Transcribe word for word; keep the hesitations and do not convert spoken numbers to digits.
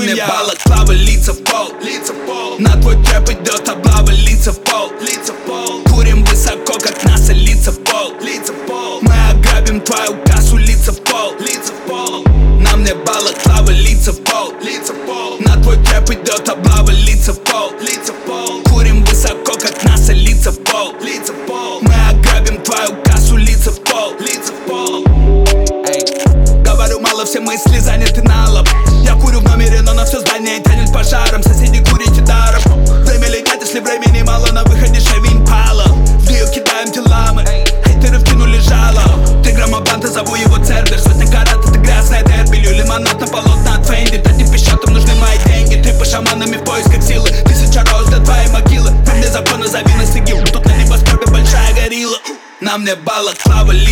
мне балаклава, лица в пол. На твой трэп идет облава, лица в пол. Курим высоко, как НАСА, лица в пол. Мы ограбим твою кассу, лица в пол. На мне балаклава, лица в пол. На твой трэп идет облава, лица в пол. Курим высоко, как НАСА, лица в пол. Мы ограбим твою кассу, лица в пол. Эй, говорю мало, все мысли заняты налом. Я курю в номере, но на все здание тянет пожаром. Соседи курите даром. Время летят, если времени мало. На выходе Chevy Impala. В нее кидаем тела мы. Хейтеры вкинули жало. Три грамма банта, зову его Цербер. Сотня карат, это грязная дерби. Лью лимонад на полотна от Фенди. Дать по счетам нужны мои деньги. Трипы шаманами в поисках силы. Тысяча роз до твоей могилы. Вне закона зови на сигил. Тут на небоскребе большая горилла. На мне балаклава,